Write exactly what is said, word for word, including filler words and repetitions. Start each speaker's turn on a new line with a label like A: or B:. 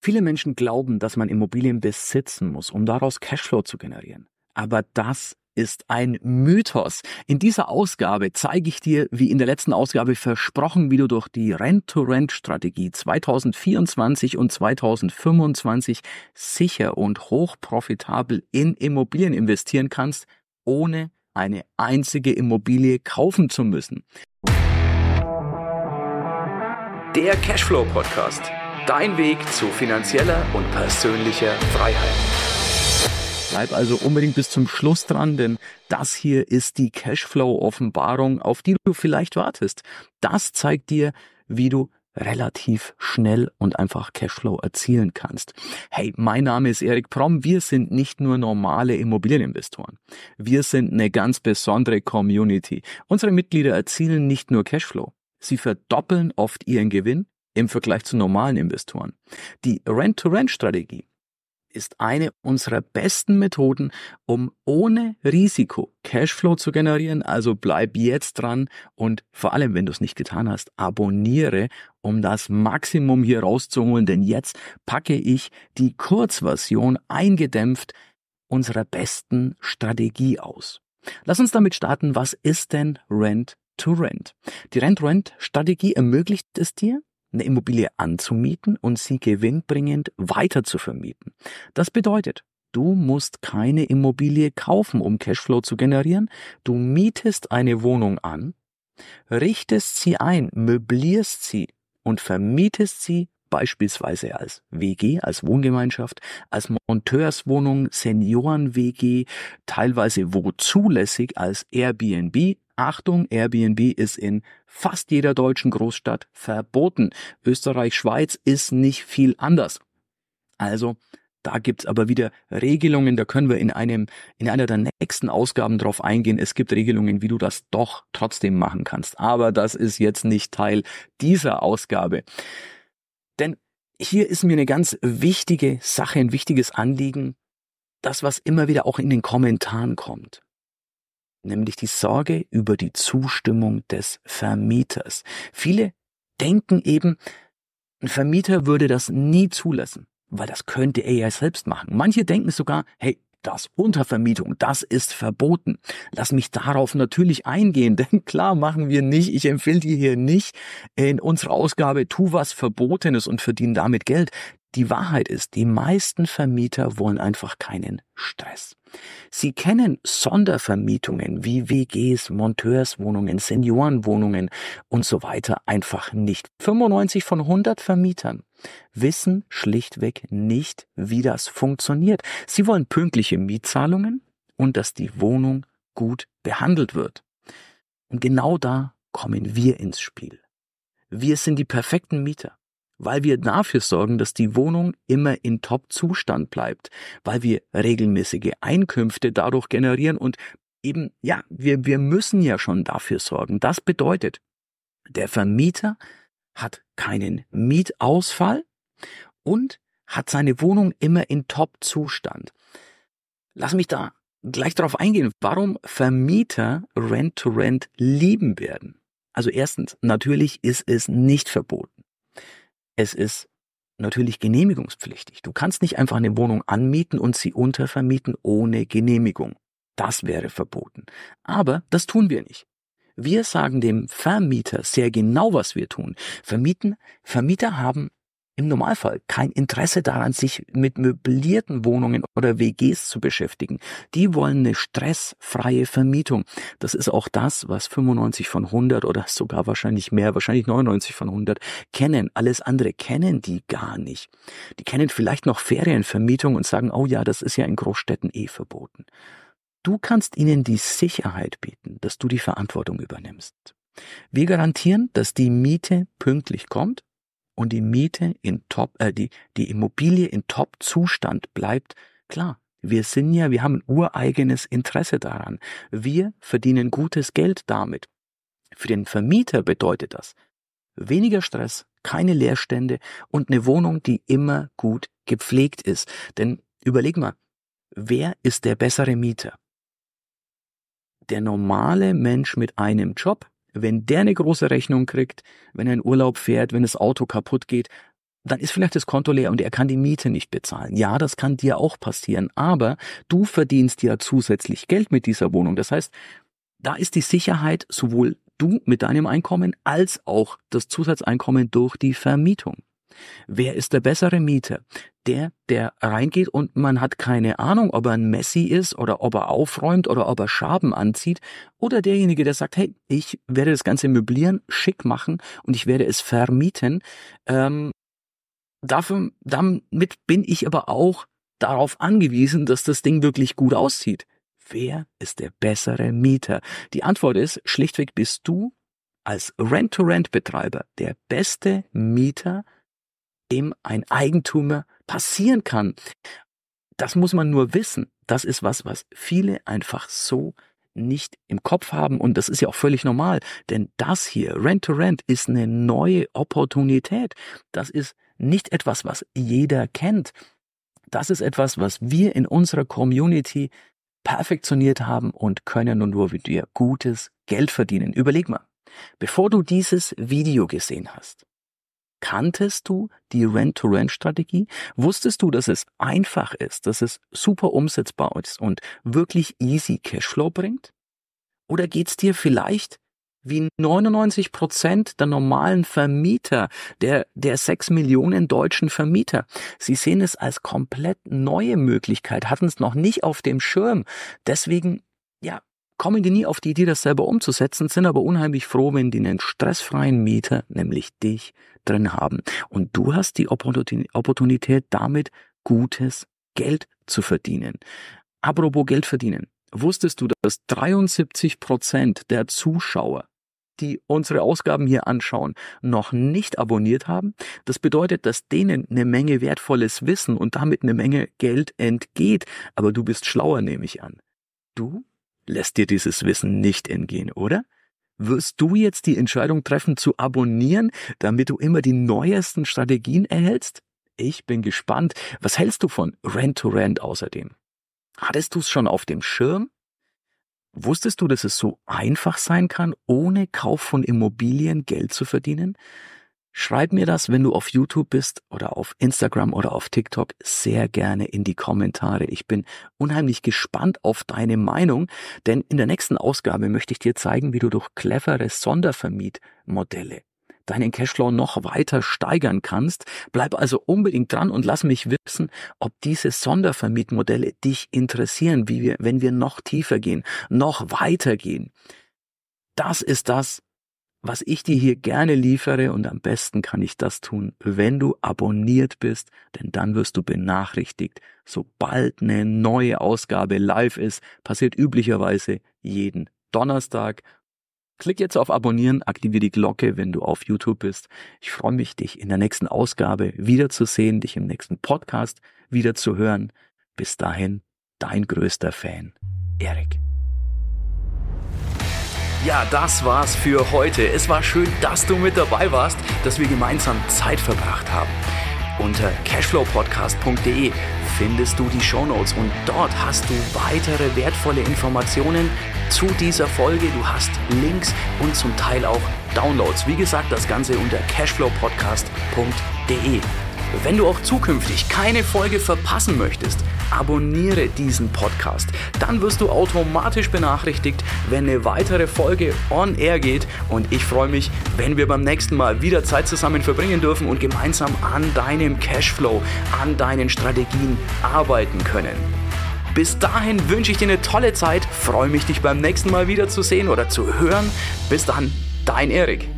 A: Viele Menschen glauben, dass man Immobilien besitzen muss, um daraus Cashflow zu generieren. Aber das ist ein Mythos. In dieser Ausgabe zeige ich dir, wie in der letzten Ausgabe versprochen, wie du durch die Rent-to-Rent-Strategie zwanzig vierundzwanzig und zwanzig fünfundzwanzig sicher und hochprofitabel in Immobilien investieren kannst, ohne eine einzige Immobilie kaufen zu müssen. Der Cashflow-Podcast. Dein Weg zu finanzieller und persönlicher Freiheit. Bleib also unbedingt bis zum Schluss dran, denn das hier ist die Cashflow-Offenbarung, auf die du vielleicht wartest. Das zeigt dir, wie du relativ schnell und einfach Cashflow erzielen kannst. Hey, mein Name ist Erik Promm. Wir sind nicht nur normale Immobilieninvestoren. Wir sind eine ganz besondere Community. Unsere Mitglieder erzielen nicht nur Cashflow. Sie verdoppeln oft ihren Gewinn im Vergleich zu normalen Investoren. Die Rent-to-Rent-Strategie ist eine unserer besten Methoden, um ohne Risiko Cashflow zu generieren. Also bleib jetzt dran und vor allem, wenn du es nicht getan hast, abonniere, um das Maximum hier rauszuholen. Denn jetzt packe ich die Kurzversion eingedämpft unserer besten Strategie aus. Lass uns damit starten. Was ist denn Rent-to-Rent? Die Rent-to-Rent-Strategie ermöglicht es dir, eine Immobilie anzumieten und sie gewinnbringend weiter zu vermieten. Das bedeutet, du musst keine Immobilie kaufen, um Cashflow zu generieren. Du mietest eine Wohnung an, richtest sie ein, möblierst sie und vermietest sie beispielsweise als W G, als Wohngemeinschaft, als Monteurswohnung, Senioren-W G, teilweise wo zulässig als Airbnb. Achtung, Airbnb ist in fast jeder deutschen Großstadt verboten. Österreich, Schweiz ist nicht viel anders. Also, da gibt's aber wieder Regelungen, da können wir in einem, in einer der nächsten Ausgaben drauf eingehen. Es gibt Regelungen, wie du das doch trotzdem machen kannst. Aber das ist jetzt nicht Teil dieser Ausgabe. Denn hier ist mir eine ganz wichtige Sache, ein wichtiges Anliegen, das, was immer wieder auch in den Kommentaren kommt. Nämlich die Sorge über die Zustimmung des Vermieters. Viele denken eben, ein Vermieter würde das nie zulassen, weil das könnte er ja selbst machen. Manche denken sogar, hey, das Untervermietung, das ist verboten. Lass mich darauf natürlich eingehen, denn klar machen wir nicht, ich empfehle dir hier nicht in unserer Ausgabe, tu was Verbotenes und verdien damit Geld. Die Wahrheit ist, die meisten Vermieter wollen einfach keinen Stress. Sie kennen Sondervermietungen wie W Gs, Monteurswohnungen, Seniorenwohnungen und so weiter einfach nicht. fünfundneunzig von hundert Vermietern wissen schlichtweg nicht, wie das funktioniert. Sie wollen pünktliche Mietzahlungen und dass die Wohnung gut behandelt wird. Und genau da kommen wir ins Spiel. Wir sind die perfekten Mieter, weil wir dafür sorgen, dass die Wohnung immer in Top-Zustand bleibt, weil wir regelmäßige Einkünfte dadurch generieren und eben, ja, wir, wir müssen ja schon dafür sorgen. Das bedeutet, der Vermieter hat keinen Mietausfall und hat seine Wohnung immer in Top-Zustand. Lass mich da gleich darauf eingehen, warum Vermieter Rent-to-Rent lieben werden. Also erstens, natürlich ist es nicht verboten. Es ist natürlich genehmigungspflichtig. Du kannst nicht einfach eine Wohnung anmieten und sie untervermieten ohne Genehmigung. Das wäre verboten. Aber das tun wir nicht. Wir sagen dem Vermieter sehr genau, was wir tun. Vermieten, Vermieter haben im Normalfall kein Interesse daran, sich mit möblierten Wohnungen oder W Gs zu beschäftigen. Die wollen eine stressfreie Vermietung. Das ist auch das, was fünfundneunzig von hundert oder sogar wahrscheinlich mehr, wahrscheinlich neunundneunzig von hundert kennen. Alles andere kennen die gar nicht. Die kennen vielleicht noch Ferienvermietung und sagen, oh ja, das ist ja in Großstädten eh verboten. Du kannst ihnen die Sicherheit bieten, dass du die Verantwortung übernimmst. Wir garantieren, dass die Miete pünktlich kommt und die Miete in Top, äh, die, die Immobilie in Top-Zustand bleibt. Klar, wir sind ja, wir haben ein ureigenes Interesse daran. Wir verdienen gutes Geld damit. Für den Vermieter bedeutet das weniger Stress, keine Leerstände und eine Wohnung, die immer gut gepflegt ist. Denn überleg mal, wer ist der bessere Mieter? Der normale Mensch mit einem Job, wenn der eine große Rechnung kriegt, wenn er in Urlaub fährt, wenn das Auto kaputt geht, dann ist vielleicht das Konto leer und er kann die Miete nicht bezahlen. Ja, das kann dir auch passieren, aber du verdienst ja zusätzlich Geld mit dieser Wohnung. Das heißt, da ist die Sicherheit sowohl du mit deinem Einkommen als auch das Zusatzeinkommen durch die Vermietung. Wer ist der bessere Mieter? Der, der reingeht und man hat keine Ahnung, ob er ein Messi ist oder ob er aufräumt oder ob er Schaben anzieht, oder derjenige, der sagt, hey, ich werde das Ganze möblieren, schick machen und ich werde es vermieten. Ähm, dafür, damit bin ich aber auch darauf angewiesen, dass das Ding wirklich gut aussieht. Wer ist der bessere Mieter? Die Antwort ist, schlichtweg bist du als Rent-to-Rent-Betreiber der beste Mieter, dem ein Eigentümer passieren kann. Das muss man nur wissen. Das ist was, was viele einfach so nicht im Kopf haben, und das ist ja auch völlig normal, denn das hier, Rent-to-Rent, ist eine neue Opportunität. Das ist nicht etwas, was jeder kennt. Das ist etwas, was wir in unserer Community perfektioniert haben und können und nur mit dir gutes Geld verdienen. Überleg mal, bevor du dieses Video gesehen hast, kanntest du die Rent-to-Rent-Strategie? Wusstest du, dass es einfach ist, dass es super umsetzbar ist und wirklich easy Cashflow bringt? Oder geht's dir vielleicht wie neunundneunzig Prozent der normalen Vermieter, der, der sechs Millionen deutschen Vermieter? Sie sehen es als komplett neue Möglichkeit, hatten es noch nicht auf dem Schirm. Deswegen, ja, kommen die nie auf die Idee, das selber umzusetzen, sind aber unheimlich froh, wenn die einen stressfreien Mieter, nämlich dich, drin haben. Und du hast die Opportunität, damit gutes Geld zu verdienen. Apropos Geld verdienen. Wusstest du, dass dreiundsiebzig Prozent der Zuschauer, die unsere Ausgaben hier anschauen, noch nicht abonniert haben? Das bedeutet, dass denen eine Menge wertvolles Wissen und damit eine Menge Geld entgeht. Aber du bist schlauer, nehme ich an. Du lässt dir dieses Wissen nicht entgehen, oder? Wirst du jetzt die Entscheidung treffen, zu abonnieren, damit du immer die neuesten Strategien erhältst? Ich bin gespannt. Was hältst du von Rent-to-Rent außerdem? Hattest du es schon auf dem Schirm? Wusstest du, dass es so einfach sein kann, ohne Kauf von Immobilien Geld zu verdienen? Schreib mir das, wenn du auf YouTube bist oder auf Instagram oder auf TikTok, sehr gerne in die Kommentare. Ich bin unheimlich gespannt auf deine Meinung, denn in der nächsten Ausgabe möchte ich dir zeigen, wie du durch clevere Sondervermietmodelle deinen Cashflow noch weiter steigern kannst. Bleib also unbedingt dran und lass mich wissen, ob diese Sondervermietmodelle dich interessieren, wie wir, wenn wir noch tiefer gehen, noch weiter gehen. Das ist das, was ich dir hier gerne liefere, und am besten kann ich das tun, wenn du abonniert bist, denn dann wirst du benachrichtigt, sobald eine neue Ausgabe live ist. Passiert üblicherweise jeden Donnerstag. Klick jetzt auf Abonnieren, aktiviere die Glocke, wenn du auf YouTube bist. Ich freue mich, dich in der nächsten Ausgabe wiederzusehen, dich im nächsten Podcast wiederzuhören. Bis dahin, dein größter Fan, Erik. Ja, das war's für heute. Es war schön, dass du mit dabei warst, dass wir gemeinsam Zeit verbracht haben. Unter cashflow podcast punkt de findest du die Shownotes und dort hast du weitere wertvolle Informationen zu dieser Folge. Du hast Links und zum Teil auch Downloads. Wie gesagt, das Ganze unter cashflow podcast punkt de. Wenn du auch zukünftig keine Folge verpassen möchtest, abonniere diesen Podcast. Dann wirst du automatisch benachrichtigt, wenn eine weitere Folge on air geht. Und ich freue mich, wenn wir beim nächsten Mal wieder Zeit zusammen verbringen dürfen und gemeinsam an deinem Cashflow, an deinen Strategien arbeiten können. Bis dahin wünsche ich dir eine tolle Zeit, freue mich, dich beim nächsten Mal wieder zu sehen oder zu hören. Bis dann, dein Erik.